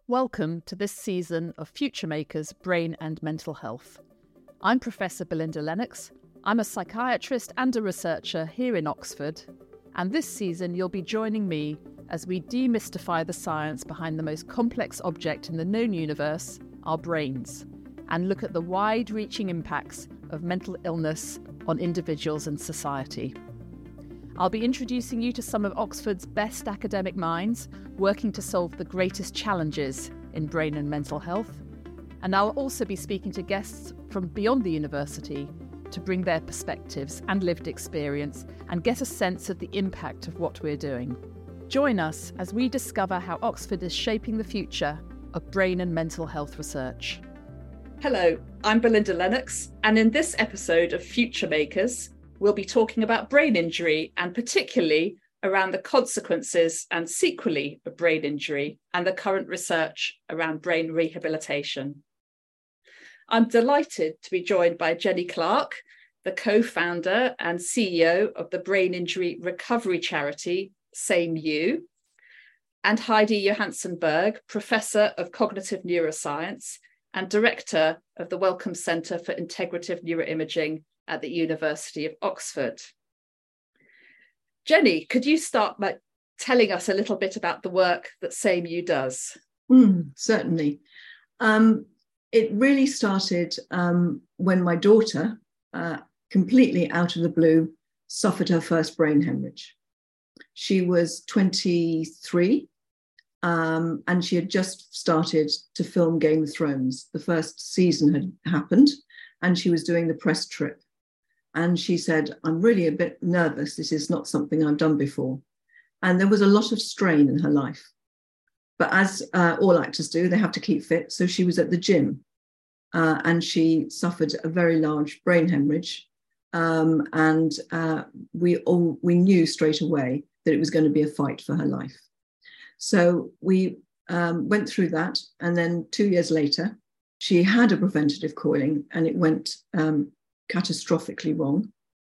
Welcome to this season of Future Makers Brain and Mental Health. I'm Professor Belinda Lennox. I'm a psychiatrist and a researcher here in Oxford, and this season you'll be joining me as we demystify the science behind the most complex object in the known universe, our brains, and look at the wide-reaching impacts of mental illness on individuals and society. I'll be introducing you to some of Oxford's best academic minds working to solve the greatest challenges in brain and mental health. And I'll also be speaking to guests from beyond the university to bring their perspectives and lived experience and get a sense of the impact of what we're doing. Join us as we discover how Oxford is shaping the future of brain and mental health research. Hello, I'm Belinda Lennox, and in this episode of Future Makers, we'll be talking about brain injury and particularly around the consequences and sequelae of brain injury and the current research around brain rehabilitation. I'm delighted to be joined by Jenny Clark, the co-founder and CEO of the brain injury recovery charity, SameYou, and Heidi Johansson Berg, Professor of Cognitive Neuroscience and Director of the Wellcome Centre for Integrative Neuroimaging at the University of Oxford. Jenny, could you start by telling us a little bit about the work that SameYou does? Certainly. It really started when my daughter, completely out of the blue, suffered her first brain hemorrhage. She was 23 and she had just started to film Game of Thrones. The first season had happened and she was doing the press trip. And she said, I'm really a bit nervous. This is not something I've done before. And there was a lot of strain in her life. But as all actors do, they have to keep fit. So she was at the gym and she suffered a very large brain hemorrhage. And we knew straight away that it was going to be a fight for her life. So we went through that. And then 2 years later, she had a preventative coiling and it went catastrophically wrong.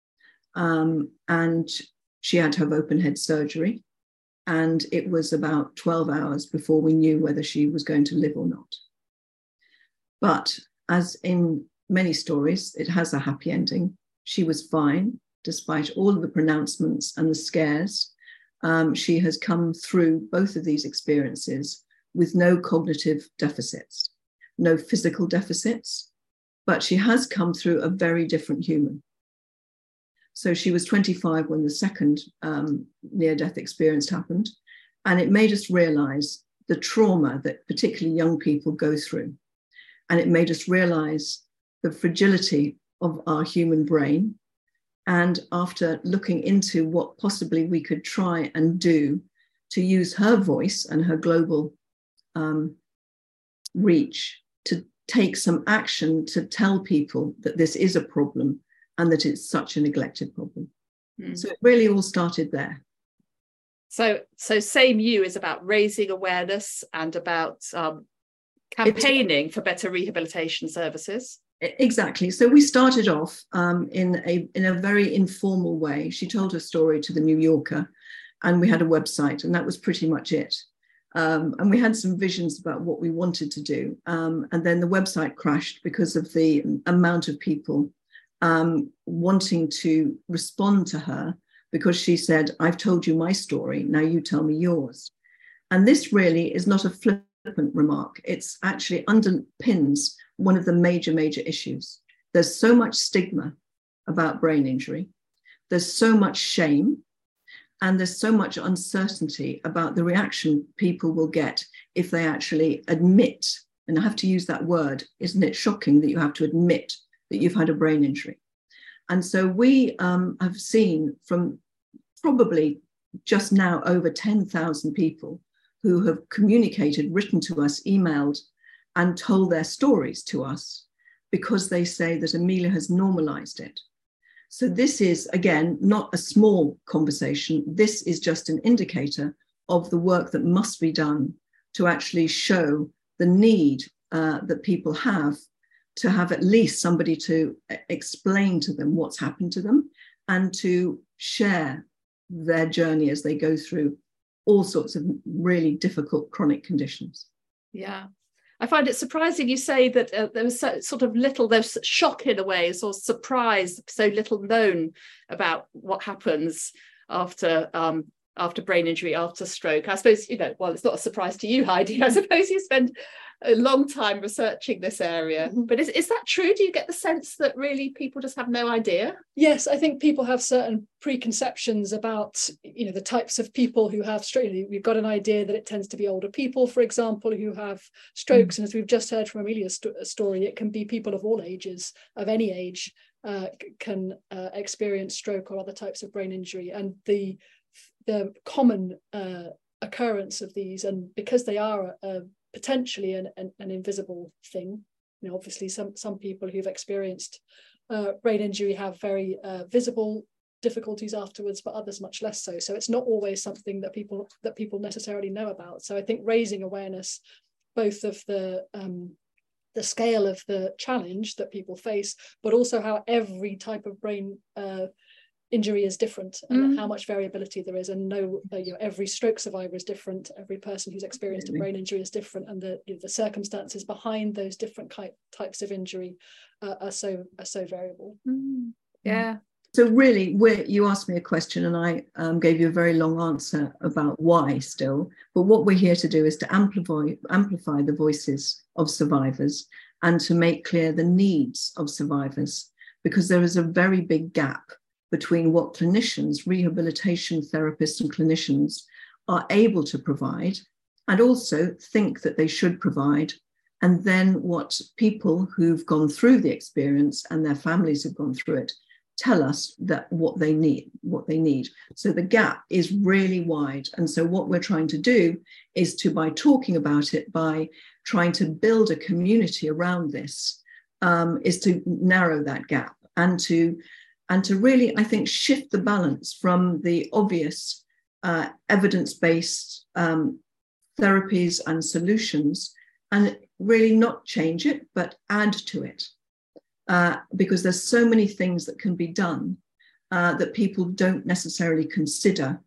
And she had to have open head surgery. And it was about 12 hours before we knew whether she was going to live or not. But as in many stories, it has a happy ending. She was fine, despite all of the pronouncements and the scares. She has come through both of these experiences with no cognitive deficits, no physical deficits, but she has come through a very different human. So she was 25 when the second near-death experience happened, and it made us realize the trauma that particularly young people go through. And it made us realize the fragility of our human brain. And after looking into what possibly we could try and do to use her voice and her global reach to take some action to tell people that this is a problem and that it's such a neglected problem. So it really all started there. So SameYou is about raising awareness and about campaigning for better rehabilitation services. Exactly. So we started off in a very informal way. She told her story to the New Yorker and we had a website and that was pretty much it. And we had some visions about what we wanted to do. And then the website crashed because of the amount of people wanting to respond to her because she said, I've told you my story, now you tell me yours. And this really is not a flippant remark. It's actually underpins one of the major issues. There's so much stigma about brain injury. There's so much shame. And there's so much uncertainty about the reaction people will get if they actually admit, and I have to use that word, isn't it shocking that you have to admit that you've had a brain injury? And so we have seen from probably just now over 10,000 people who have communicated, written to us, emailed, and told their stories to us because they say that Amelia has normalized it. So this is, again, not a small conversation. This is just an indicator of the work that must be done to actually show the need that people have to have at least somebody to explain to them what's happened to them and to share their journey as they go through all sorts of really difficult chronic conditions. Yeah. I find it surprising you say that there was sort of little, there's shock in a way, sort of surprise, so little known about what happens after brain injury, after stroke. I suppose, well, it's not a surprise to you, Heidi. I suppose you spend a long time researching this area. But is that true? Do you get the sense that really people just have no idea? Yes, I think people have certain preconceptions about, the types of people who have stroke. We've got an idea that it tends to be older people, for example, who have strokes. And as we've just heard from Amelia's story, it can be people of all ages, of any age, can experience stroke or other types of brain injury. And the common occurrence of these, and because they are potentially an invisible thing, obviously some people who've experienced brain injury have very visible difficulties afterwards, but others much less so. So it's not always something that people necessarily know about. So I think raising awareness, both of the scale of the challenge that people face, but also how every type of brain injury is different, and how much variability there is, and every stroke survivor is different, every person who's experienced a brain injury is different, and the circumstances behind those different types of injury are so variable. Yeah. So really, you asked me a question and I gave you a very long answer about why still, but what we're here to do is to amplify the voices of survivors and to make clear the needs of survivors, because there is a very big gap between what clinicians, rehabilitation therapists and clinicians are able to provide and also think that they should provide, and then what people who've gone through the experience and their families have gone through it tell us that what they need. So the gap is really wide. And so what we're trying to do is to, by talking about it, by trying to build a community around this, is to narrow that gap and to really, I think, shift the balance from the obvious evidence-based therapies and solutions, and really not change it, but add to it. Because there's so many things that can be done that people don't necessarily consider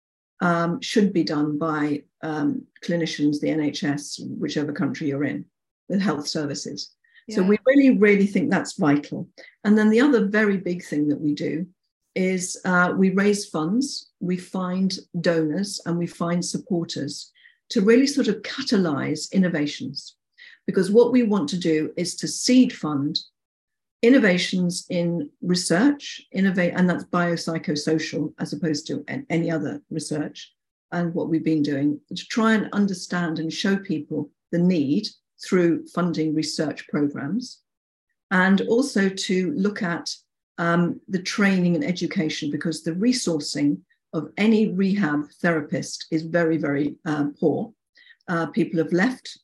should be done by clinicians, the NHS, whichever country you're in, with health services. Yeah. So we really, really think that's vital. And then the other very big thing that we do is we raise funds, we find donors, and we find supporters to really sort of catalyze innovations. Because what we want to do is to seed fund innovations in research, and that's biopsychosocial as opposed to any other research, and what we've been doing to try and understand and show people the need through funding research programs, and also to look at the training and education, because the resourcing of any rehab therapist is very, very poor. People have left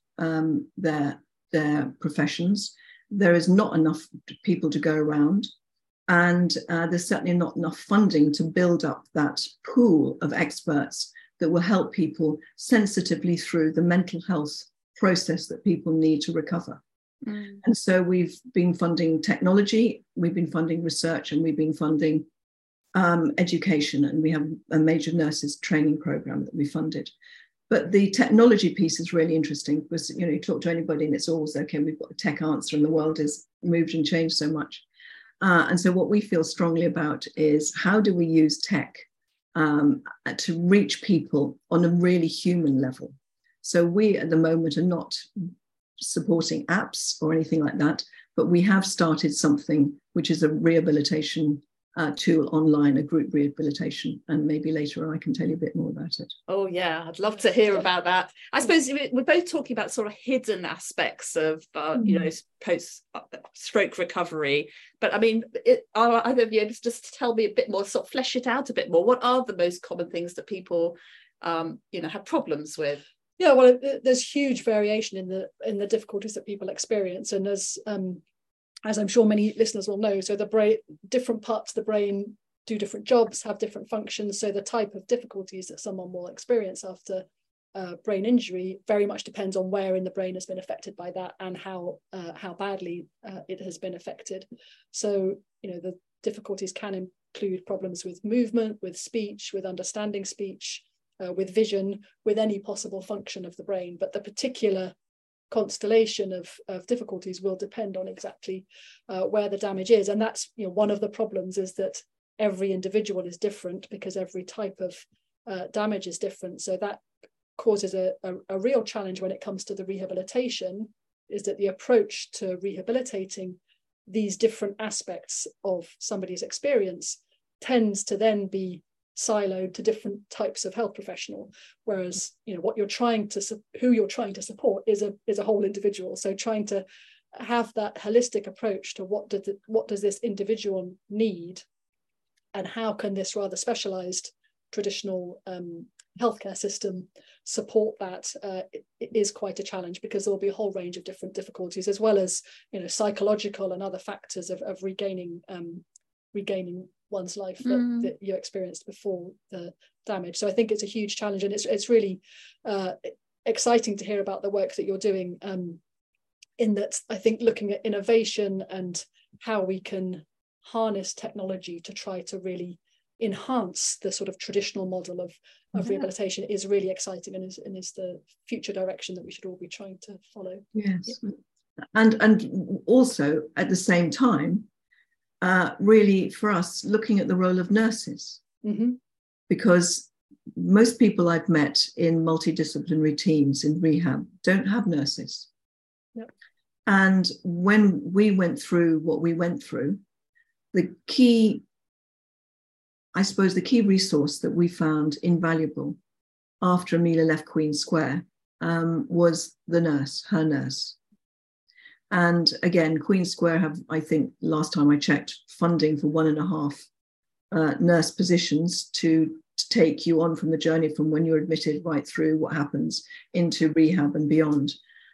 their professions. There is not enough people to go around, and there's certainly not enough funding to build up that pool of experts that will help people sensitively through the mental health process that people need to recover. And so we've been funding technology, we've been funding research, and we've been funding education, and we have a major nurses training program that we funded. But the technology piece is really interesting, because you talk to anybody and it's always okay, we've got a tech answer and the world has moved and changed so much. And so what we feel strongly about is how do we use tech to reach people on a really human level. So we at the moment are not supporting apps or anything like that, but we have started something which is a rehabilitation tool online, a group rehabilitation, and maybe later I can tell you a bit more about it. Oh yeah, I'd love to hear about that. I suppose we're both talking about sort of hidden aspects of post stroke recovery, but I mean, are either of you able to just tell me a bit more, sort of flesh it out a bit more? What are the most common things that people have problems with? Yeah, well, there's huge variation in the difficulties that people experience, and as I'm sure many listeners will know, so different parts of the brain do different jobs, have different functions. So the type of difficulties that someone will experience after brain injury very much depends on where in the brain has been affected by that, and how badly it has been affected. So the difficulties can include problems with movement, with speech, with understanding speech, with vision, with any possible function of the brain. But the particular constellation of difficulties will depend on exactly where the damage is. And that's, one of the problems is that every individual is different because every type of damage is different. So that causes a real challenge when it comes to the rehabilitation, is that the approach to rehabilitating these different aspects of somebody's experience tends to then be siloed to different types of health professional, whereas what you're trying to who you're trying to support is a whole individual. So trying to have that holistic approach to what does this individual need, and how can this rather specialized traditional healthcare system support that, it is quite a challenge, because there will be a whole range of different difficulties, as well as psychological and other factors of regaining one's life that you experienced before the damage. So I think it's a huge challenge, and it's really exciting to hear about the work that you're doing, in that I think looking at innovation and how we can harness technology to try to really enhance the sort of traditional model of rehabilitation is really exciting, and is the future direction that we should all be trying to follow. Yes. Yeah. And also at the same time, really for us, looking at the role of nurses, because most people I've met in multidisciplinary teams in rehab don't have nurses. Yep. And when we went through what we went through, the key resource that we found invaluable after Amelia left Queen Square was her nurse. And again, Queen Square have, I think, last time I checked, funding for 1.5 nurse positions to take you on from the journey from when you're admitted right through what happens into rehab and beyond,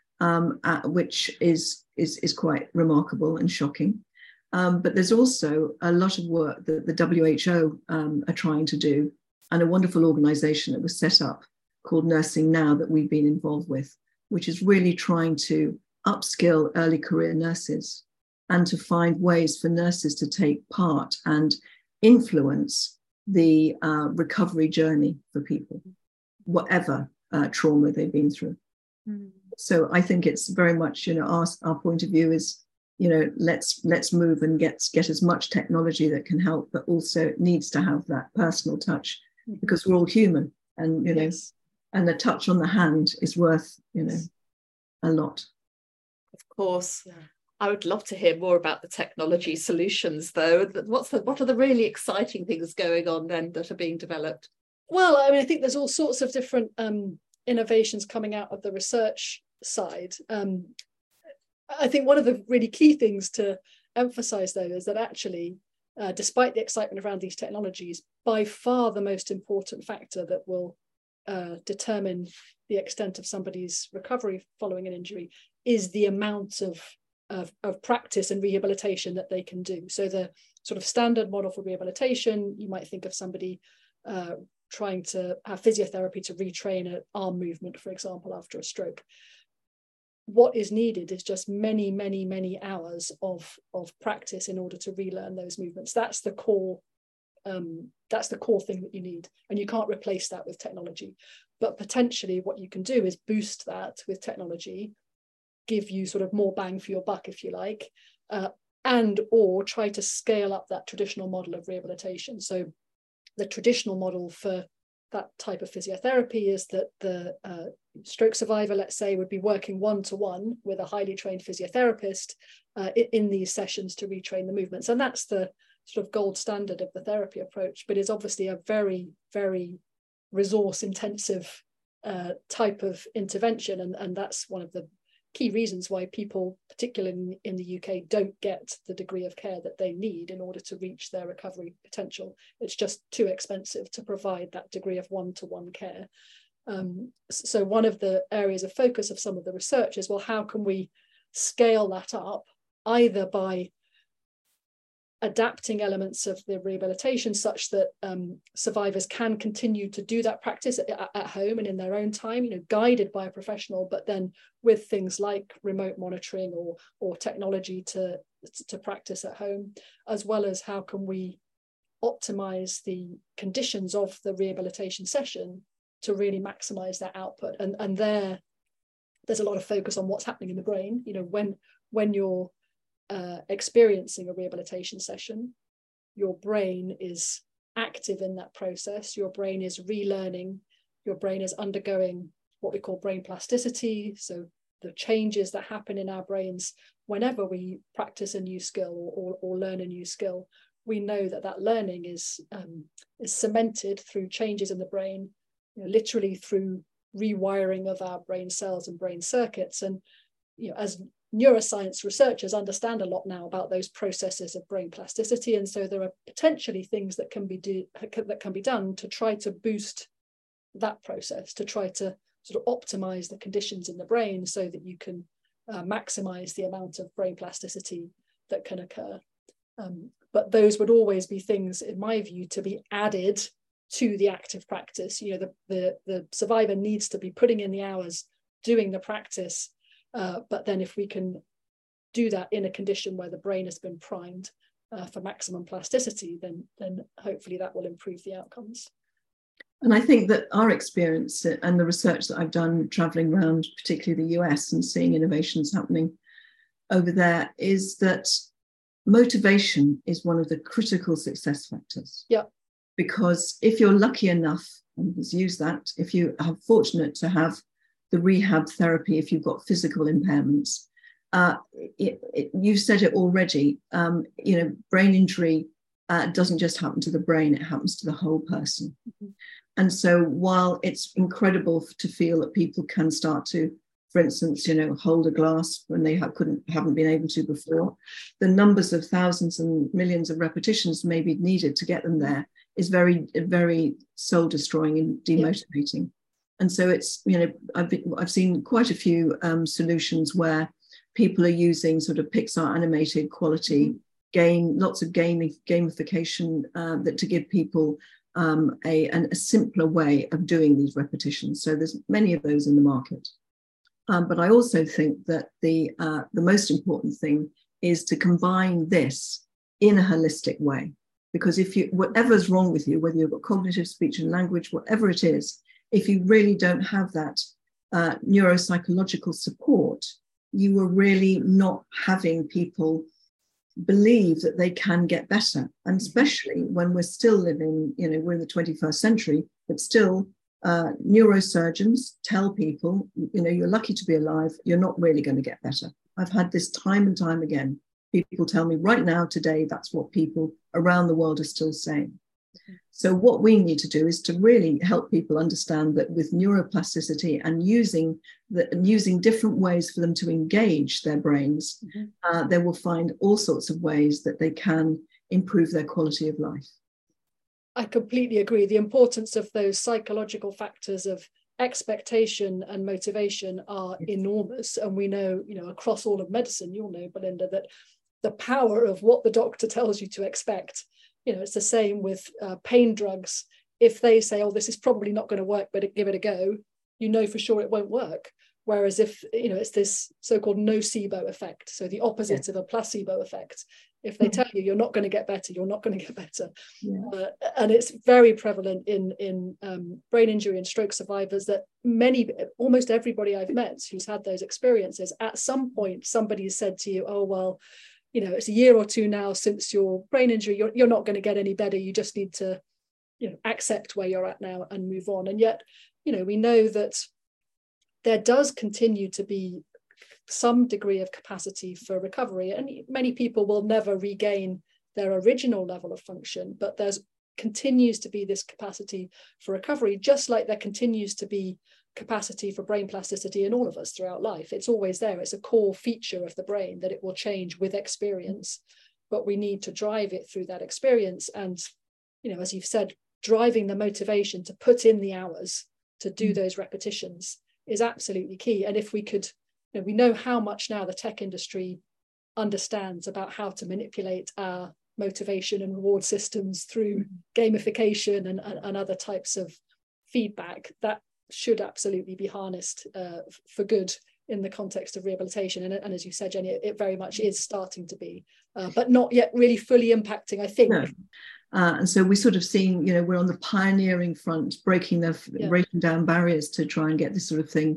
which is quite remarkable and shocking. But there's also a lot of work that the WHO are trying to do, and a wonderful organisation that was set up called Nursing Now that we've been involved with, which is really trying to upskill early career nurses and to find ways for nurses to take part and influence the recovery journey for people, whatever trauma they've been through. So I think it's very much, our point of view is, let's move and get as much technology that can help, but also it needs to have that personal touch, because we're all human, and Yes. and the touch on the hand is worth a lot. Of course. Yeah. I would love to hear more about the technology solutions, though. What are the really exciting things going on then that are being developed? Well, I mean, I think there's all sorts of different innovations coming out of the research side. I think one of the really key things to emphasize, though, is that actually, despite the excitement around these technologies, by far the most important factor that will determine the extent of somebody's recovery following an injury is the amount of practice and rehabilitation that they can do. So the sort of standard model for rehabilitation, you might think of somebody trying to have physiotherapy to retrain an arm movement, for example, after a stroke. What is needed is just many, many, many hours of practice in order to relearn those movements. That's the core thing that you need, and you can't replace that with technology. But potentially what you can do is boost that with technology, give you sort of more bang for your buck, if you like, and or try to scale up that traditional model of rehabilitation. So the traditional model for that type of physiotherapy is that the stroke survivor, let's say, would be working one-to-one with a highly trained physiotherapist in these sessions to retrain the movements. And that's the sort of gold standard of the therapy approach, but is obviously a very, very resource intensive type of intervention. And that's one of the key reasons why people, particularly in the UK, don't get the degree of care that they need in order to reach their recovery potential. It's just too expensive to provide that degree of one-to-one care. So one of the areas of focus of some of the research is, well, how can we scale that up, either by adapting elements of the rehabilitation such that survivors can continue to do that practice at home and in their own time, guided by a professional, but then with things like remote monitoring or technology to practice at home, as well as how can we optimize the conditions of the rehabilitation session to really maximize that output. And there there's a lot of focus on what's happening in the brain. You know, when you're experiencing a rehabilitation session, your brain is active in that process. Your brain is relearning. Your brain is undergoing what we call brain plasticity. So the changes that happen in our brains whenever we practice a new skill or learn a new skill, we know that learning is cemented through changes in the brain, you know, literally through rewiring of our brain cells and brain circuits. And you know, as neuroscience researchers understand a lot now about those processes of brain plasticity, and so there are potentially things that can be done to try to boost that process, to try to sort of optimize the conditions in the brain so that you can maximize the amount of brain plasticity that can occur. But those would always be things, in my view, to be added to the active practice. You know, the survivor needs to be putting in the hours, doing the practice. But then if we can do that in a condition where the brain has been primed for maximum plasticity, then hopefully that will improve the outcomes. And I think that our experience and the research that I've done traveling around, particularly the US, and seeing innovations happening over there, is that motivation is one of the critical success factors. Yeah. Because if you're lucky enough, and let's use that, if you are fortunate to have the rehab therapy, if you've got physical impairments, you've said it already, you know, brain injury doesn't just happen to the brain, it happens to the whole person. Mm-hmm. And so while it's incredible to feel that people can start to, for instance, you know, hold a glass when they haven't been able to before, the numbers of thousands and millions of repetitions may be needed to get them there is very, very soul destroying and demotivating. Yeah. And so it's, you know, I've seen quite a few solutions where people are using sort of Pixar animated quality game, lots of gamification that to give people a simpler way of doing these repetitions. So there's many of those in the market. But I also think that the most important thing is to combine this in a holistic way. Because whatever's wrong with you, whether you've got cognitive, speech and language, whatever it is, if you really don't have that neuropsychological support, you are really not having people believe that they can get better. And especially when we're still living, you know, we're in the 21st century, but still neurosurgeons tell people, you know, you're lucky to be alive, you're not really going to get better. I've had this time and time again. People tell me right now, today, that's what people around the world are still saying. So what we need to do is to really help people understand that with neuroplasticity and using different ways for them to engage their brains, they will find all sorts of ways that they can improve their quality of life. I completely agree. The importance of those psychological factors of expectation and motivation are enormous. And we know, you know, across all of medicine, you'll know, Belinda, that the power of what the doctor tells you to expect, you know, it's the same with pain drugs. If they say, oh, this is probably not going to work, but give it a go, you know for sure it won't work. Whereas if, you know, it's this so-called nocebo effect, so the opposite of a placebo effect. If they tell you you're not going to get better, you're not going to get better. Yeah. And it's very prevalent in brain injury and stroke survivors that almost everybody I've met who's had those experiences, at some point somebody said to you, oh, well, you know, it's a year or two now since your brain injury, you're not going to get any better. You just need to, you know, accept where you're at now and move on. And yet, you know, we know that there does continue to be some degree of capacity for recovery, and many people will never regain their original level of function, but there's continues to be this capacity for recovery, just like there continues to be capacity for brain plasticity in all of us throughout life. It's always there. It's a core feature of the brain that it will change with experience, but we need to drive it through that experience. And, you know, as you've said, driving the motivation to put in the hours to do those repetitions is absolutely key. And if we could, you know, we know how much now the tech industry understands about how to manipulate our motivation and reward systems through gamification and other types of feedback that should absolutely be harnessed for good in the context of rehabilitation. And as you said, Jenny, it very much is starting to be, but not yet really fully impacting, I think. No. And so we're sort of seeing, you know, we're on the pioneering front, breaking down barriers to try and get this sort of thing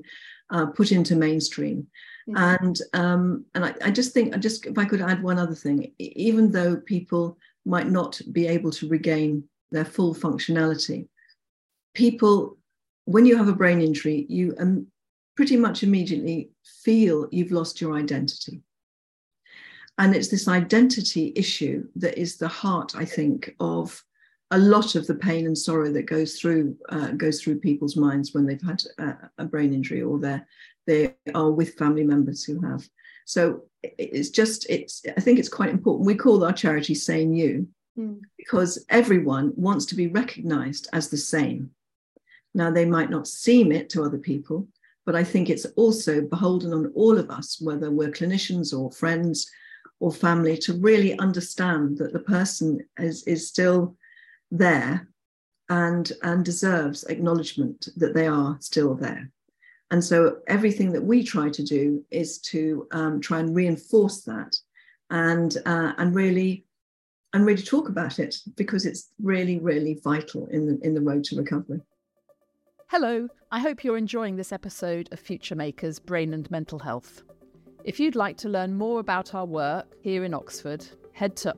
put into mainstream. And I just think, if I could add one other thing, even though people might not be able to regain their full functionality, people, when you have a brain injury, you pretty much immediately feel you've lost your identity. And it's this identity issue that is the heart, I think, of a lot of the pain and sorrow that goes through people's minds when they've had a brain injury, or they are with family members who have. So I think it's quite important. We call our charity Sane You, because everyone wants to be recognized as the same. Now, they might not seem it to other people, but I think it's also beholden on all of us, whether we're clinicians or friends or family, to really understand that the person is still there and deserves acknowledgement that they are still there. And so everything that we try to do is to try and reinforce that and really talk about it, because it's really, really vital in the road to recovery. Hello, I hope you're enjoying this episode of Future Makers Brain and Mental Health. If you'd like to learn more about our work here in Oxford, head to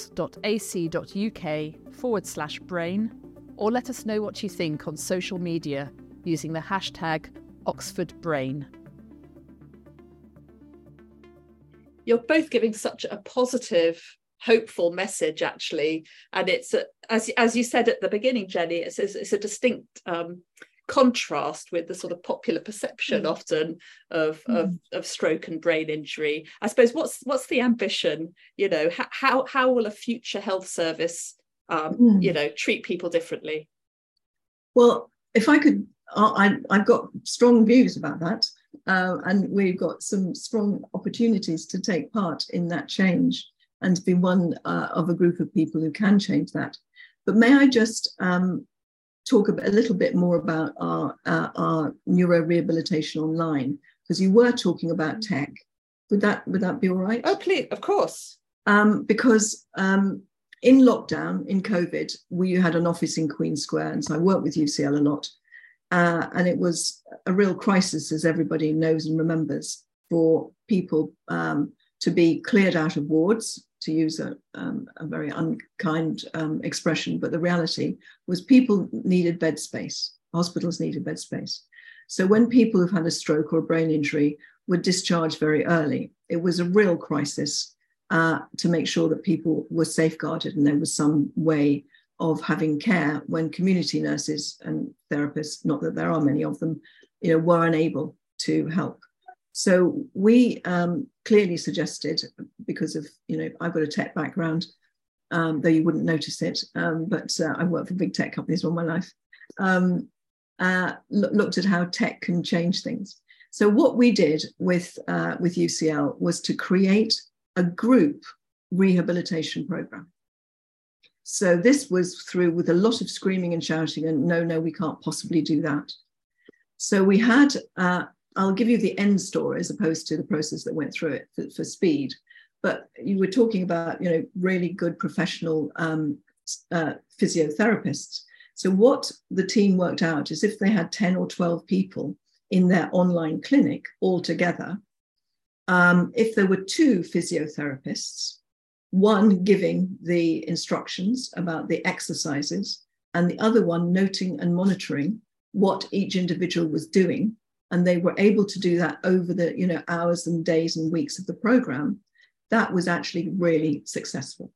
ox.ac.uk/brain, or let us know what you think on social media using the hashtag OxfordBrain. You're both giving such a positive, hopeful message, actually, and it's as you said at the beginning, Jenny, it's a distinct contrast with the sort of popular perception often of stroke and brain injury. I suppose what's the ambition? You know, how will a future health service treat people differently? Well, if I could, I've got strong views about that, and we've got some strong opportunities to take part in that change and to be one of a group of people who can change that. But may I just talk a little bit more about our neurorehabilitation online, because you were talking about tech. Would that be all right? Oh, please, of course. Because in lockdown, in COVID, we had an office in Queen Square, and so I worked with UCL a lot. And it was a real crisis, as everybody knows and remembers, for people to be cleared out of wards, to use a very unkind expression, but the reality was people needed bed space. Hospitals needed bed space. So when people who've had a stroke or a brain injury were discharged very early, it was a real crisis to make sure that people were safeguarded and there was some way of having care when community nurses and therapists, not that there are many of them, were unable to help. So we clearly suggested, because of, I've got a tech background, though you wouldn't notice it, but I've worked for big tech companies all my life, looked at how tech can change things. So what we did with UCL was to create a group rehabilitation program. So this was through with a lot of screaming and shouting and no, we can't possibly do that. So we had, I'll give you the end story as opposed to the process that went through it for speed. But you were talking about, really good professional physiotherapists. So what the team worked out is if they had 10 or 12 people in their online clinic all together, if there were 2 physiotherapists, one giving the instructions about the exercises and the other one noting and monitoring what each individual was doing, and they were able to do that over the hours and days and weeks of the program, that was actually really successful.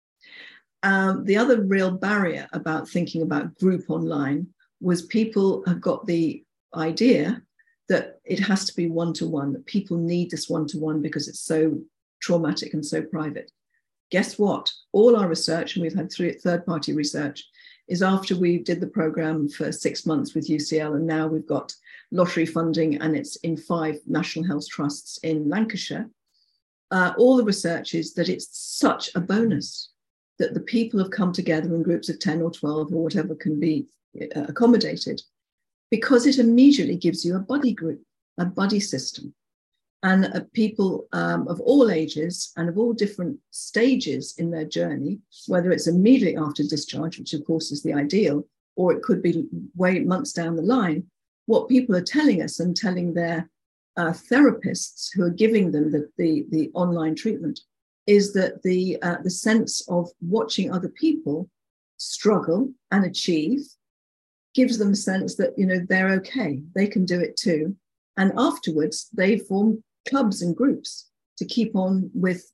The other real barrier about thinking about group online was people have got the idea that it has to be one-to-one, that people need this one-to-one because it's so traumatic and so private. Guess what? All our research, and we've had third-party research, is after we did the program for 6 months with UCL, and now we've got lottery funding and it's in 5 national health trusts in Lancashire. All the research is that it's such a bonus that the people have come together in groups of 10 or 12 or whatever can be accommodated, because it immediately gives you a buddy group, a buddy system. And people of all ages and of all different stages in their journey, whether it's immediately after discharge, which of course is the ideal, or it could be months down the line, what people are telling us and telling their therapists who are giving them the online treatment is that the sense of watching other people struggle and achieve gives them a sense that, you know, they're okay, they can do it too. And afterwards, they form clubs and groups to keep on with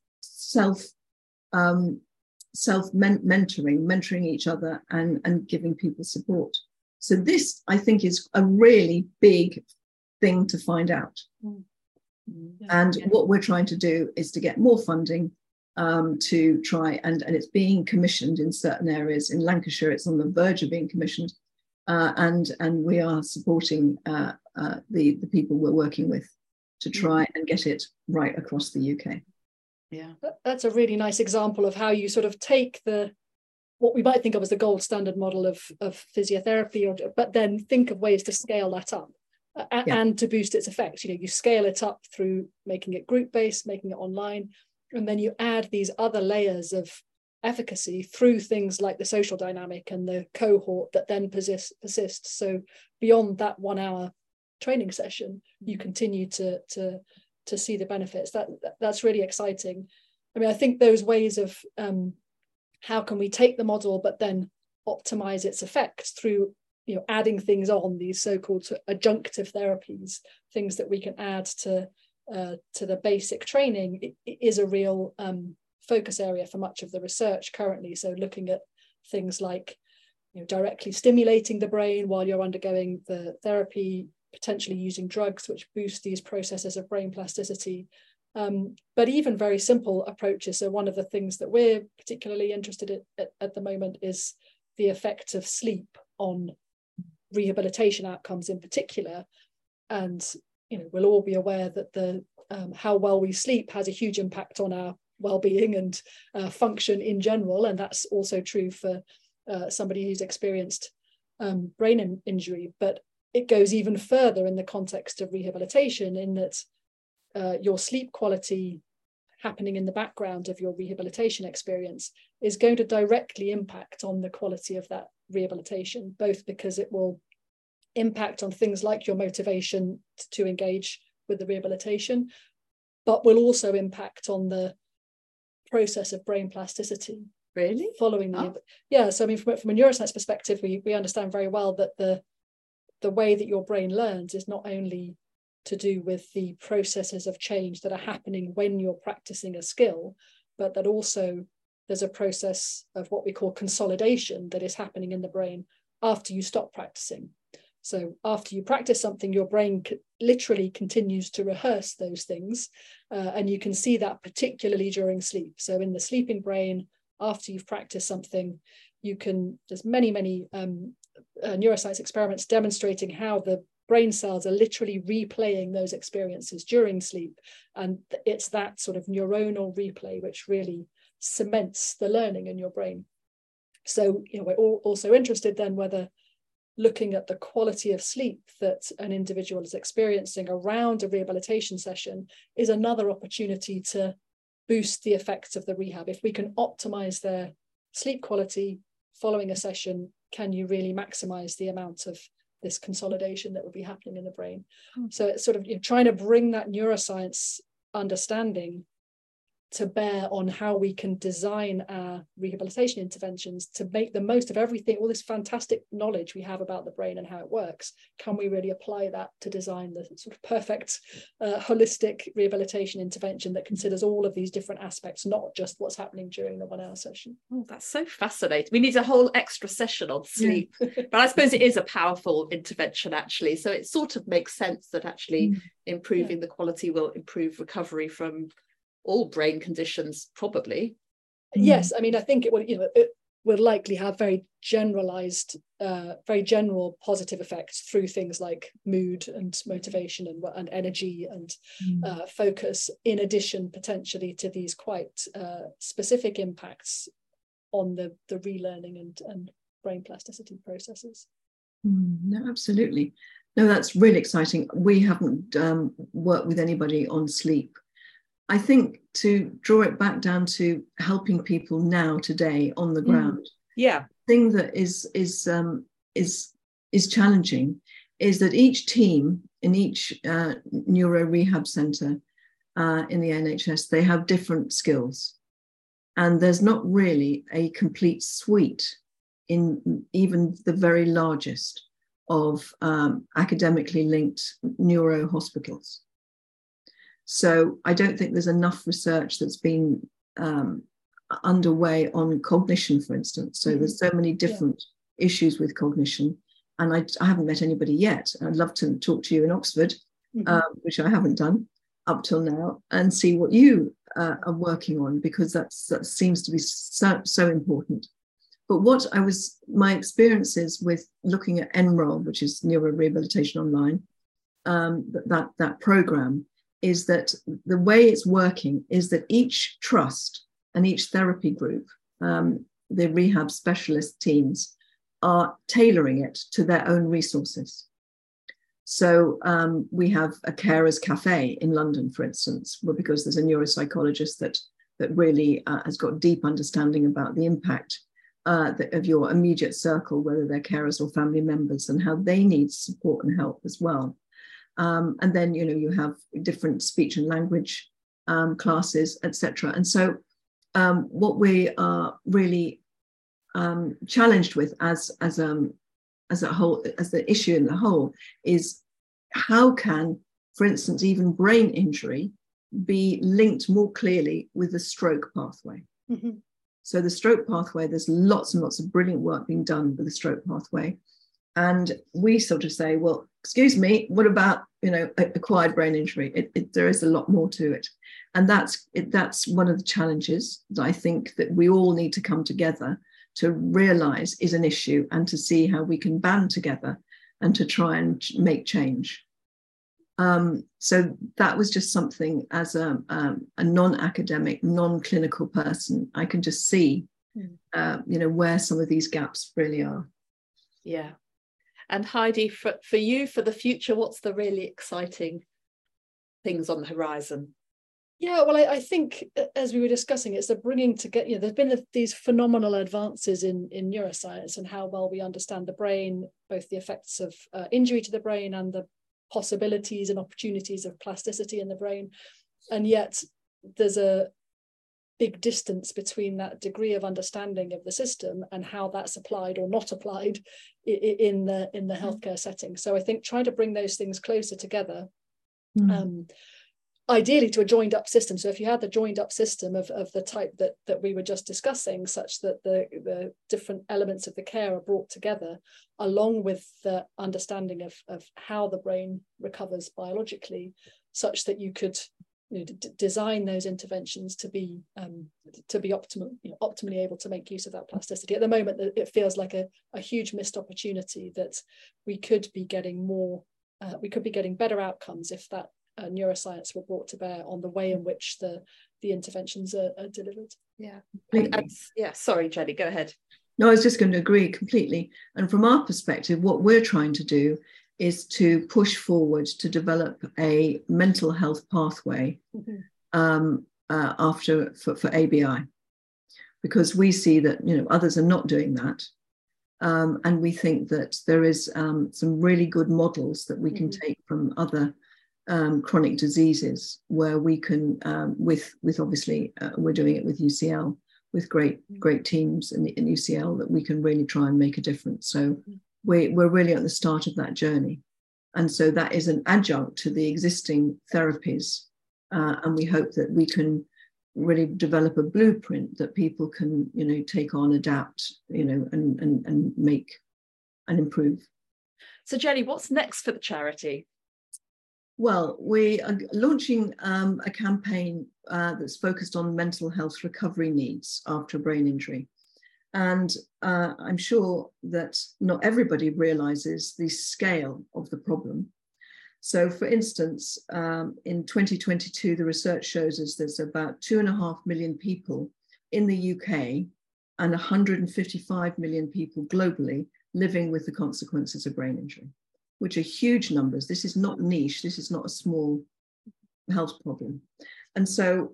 mentoring each other and giving people support. So this, I think, is a really big thing to find out. And what we're trying to do is to get more funding to try, and it's being commissioned in certain areas. In Lancashire, it's on the verge of being commissioned. And we are supporting the people we're working with to try and get it right across the UK. Yeah, that's a really nice example of how you sort of take what we might think of as the gold standard model of physiotherapy, but then think of ways to scale that up and to boost its effects. You know, you scale it up through making it group-based, making it online, and then you add these other layers of efficacy through things like the social dynamic and the cohort that then persists. So beyond that 1 hour training session, you continue to see the benefits. That's really exciting. I mean, I think those ways of how can we take the model but then optimize its effects through, you know, adding things on, these so-called adjunctive therapies, things that we can add to the basic training, it is a real focus area for much of the research currently. So looking at things like, you know, directly stimulating the brain while you're undergoing the therapy, potentially using drugs which boost these processes of brain plasticity, but even very simple approaches. So one of the things that we're particularly interested in at the moment is the effect of sleep on rehabilitation outcomes in particular. And, you know, we'll all be aware that how well we sleep has a huge impact on our well-being and function in general, and that's also true for somebody who's experienced brain injury. But it goes even further in the context of rehabilitation, in that your sleep quality happening in the background of your rehabilitation experience is going to directly impact on the quality of that rehabilitation, both because it will impact on things like your motivation to engage with the rehabilitation, but will also impact on the process of brain plasticity. Really? Following the so I mean, from a neuroscience perspective, we understand very well that the way that your brain learns is not only to do with the processes of change that are happening when you're practicing a skill, but that also there's a process of what we call consolidation that is happening in the brain after you stop practicing. So after you practice something, your brain literally continues to rehearse those things, and you can see that particularly during sleep. So in the sleeping brain, after you've practiced something, there's many neuroscience experiments demonstrating how the brain cells are literally replaying those experiences during sleep. And it's that sort of neuronal replay which really cements the learning in your brain. So, you know, we're also interested then whether looking at the quality of sleep that an individual is experiencing around a rehabilitation session is another opportunity to boost the effects of the rehab. If we can optimize their sleep quality following a session, can you really maximize the amount of this consolidation that would be happening in the brain? So it's sort of, you know, trying to bring that neuroscience understanding to bear on how we can design our rehabilitation interventions to make the most of everything, all this fantastic knowledge we have about the brain and how it works. Can we really apply that to design the sort of perfect holistic rehabilitation intervention that considers all of these different aspects, not just what's happening during the 1 hour session? Oh, that's so fascinating. We need a whole extra session on sleep. But I suppose it is a powerful intervention, actually. So it sort of makes sense that actually improving the quality will improve recovery from all brain conditions, probably. Yes, I mean, I think it will likely have very generalized, very general positive effects through things like mood and motivation and energy and focus, in addition potentially to these quite specific impacts on the relearning and brain plasticity processes. No, absolutely. No, that's really exciting. We haven't worked with anybody on sleep. I think to draw it back down to helping people now, today, on the ground. Yeah. Thing that is challenging is that each team in each neuro rehab centre in the NHS, they have different skills. And there's not really a complete suite in even the very largest of academically linked neuro hospitals. So I don't think there's enough research that's been underway on cognition, for instance. So there's so many different issues with cognition. And I haven't met anybody yet. I'd love to talk to you in Oxford, which I haven't done up till now, and see what you are working on, because that seems to be so important. But my experiences with looking at NROL, which is Neuro Rehabilitation Online, that program, is that the way it's working is that each trust and each therapy group, the rehab specialist teams, are tailoring it to their own resources. So we have a carers cafe in London, for instance, because there's a neuropsychologist that really has got deep understanding about the impact of your immediate circle, whether they're carers or family members, and how they need support and help as well. And then, you have different speech and language classes, etc. And so what we are really challenged with as the issue in the whole is how can, for instance, even brain injury be linked more clearly with the stroke pathway. So the stroke pathway, there's lots and lots of brilliant work being done with the stroke pathway. And we sort of say, well, excuse me, what about, acquired brain injury? There is a lot more to it. And that's one of the challenges that I think that we all need to come together to realize is an issue, and to see how we can band together and to try and make change. So that was just something, as a non-academic, non-clinical person, I can just see, where some of these gaps really are. Yeah. And Heidi, for you, for the future, what's the really exciting things on the horizon? Yeah, well, I think, as we were discussing, it's the bringing together, there's been these phenomenal advances in neuroscience and how well we understand the brain, both the effects of injury to the brain and the possibilities and opportunities of plasticity in the brain. And yet there's a big distance between that degree of understanding of the system and how that's applied or not applied in the healthcare setting. So I think trying to bring those things closer together, ideally to a joined up system. So if you had the joined up system of the type that we were just discussing, such that the different elements of the care are brought together, along with the understanding of how the brain recovers biologically, such that you could design those interventions to be optimally able to make use of that plasticity. At the moment, it feels like a huge missed opportunity that we could be getting better outcomes if that neuroscience were brought to bear on the way in which the interventions are delivered. Yeah. Sorry, Jenny, go ahead. No, I was just going to agree completely. And from our perspective, what we're trying to do is to push forward to develop a mental health pathway for ABI, because we see that others are not doing that, and we think that there is some really good models that we can take from other chronic diseases, where we can with obviously we're doing it with UCL, with great teams in UCL, that we can really try and make a difference. So we're really at the start of that journey, and so that is an adjunct to the existing therapies, and we hope that we can really develop a blueprint that people can take on, adapt, and make and improve. So Jenny, what's next for the charity? Well, we are launching a campaign that's focused on mental health recovery needs after a brain injury. And I'm sure that not everybody realizes the scale of the problem. So, for instance, in 2022, the research shows us there's about 2.5 million people in the UK and 155 million people globally living with the consequences of brain injury, which are huge numbers. This is not niche. This is not a small health problem. And so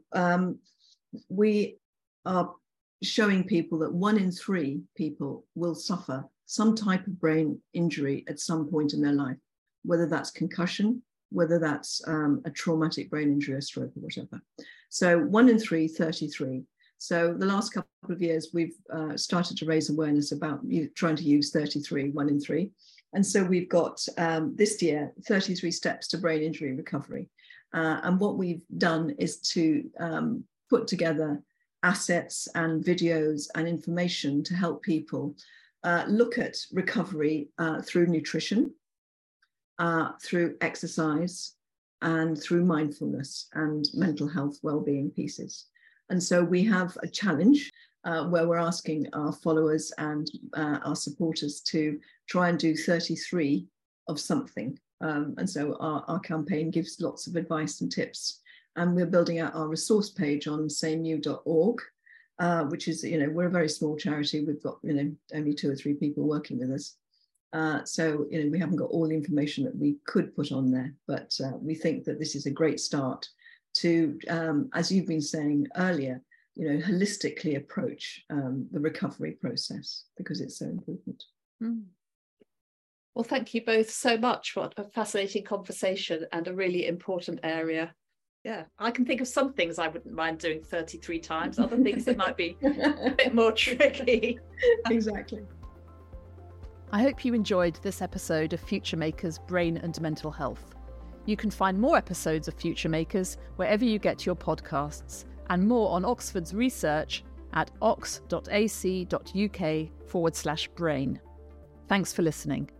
we are showing people that 1 in 3 people will suffer some type of brain injury at some point in their life. whether that's concussion, whether that's a traumatic brain injury or stroke or whatever. So 1 in 3, 33. So the last couple of years, we've started to raise awareness about trying to use 33, 1 in 3. And so we've got this year, 33 steps to brain injury recovery. And what we've done is to put together assets and videos and information to help people look at recovery through nutrition, through exercise, and through mindfulness and mental health well-being pieces. And so we have a challenge where we're asking our followers and our supporters to try and do 33 of something. And so our campaign gives lots of advice and tips. And we're building out our resource page on sameU.org, which is, we're a very small charity. We've got, only 2 or 3 people working with us. So, we haven't got all the information that we could put on there, but we think that this is a great start to, as you've been saying earlier, holistically approach the recovery process, because it's so important. Mm. Well, thank you both so much. What a fascinating conversation and a really important area. Yeah, I can think of some things I wouldn't mind doing 33 times. Other things it might be a bit more tricky. Exactly. I hope you enjoyed this episode of Future Makers Brain and Mental Health. You can find more episodes of Future Makers wherever you get your podcasts, and more on Oxford's research at ox.ac.uk/brain. Thanks for listening.